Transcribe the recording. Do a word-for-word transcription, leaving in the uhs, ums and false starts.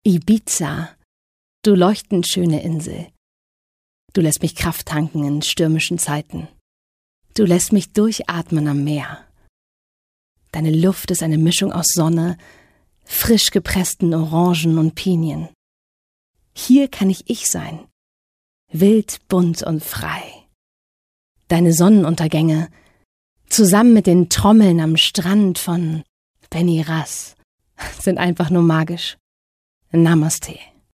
Ibiza, du leuchtend schöne Insel. Du lässt mich Kraft tanken in stürmischen Zeiten. Du lässt mich durchatmen am Meer. Deine Luft ist eine Mischung aus Sonne, frisch gepressten Orangen und Pinien. Hier kann ich ich sein, wild, bunt und frei. Deine Sonnenuntergänge, zusammen mit den Trommeln am Strand von Beni Ras, sind einfach nur magisch. Namaste.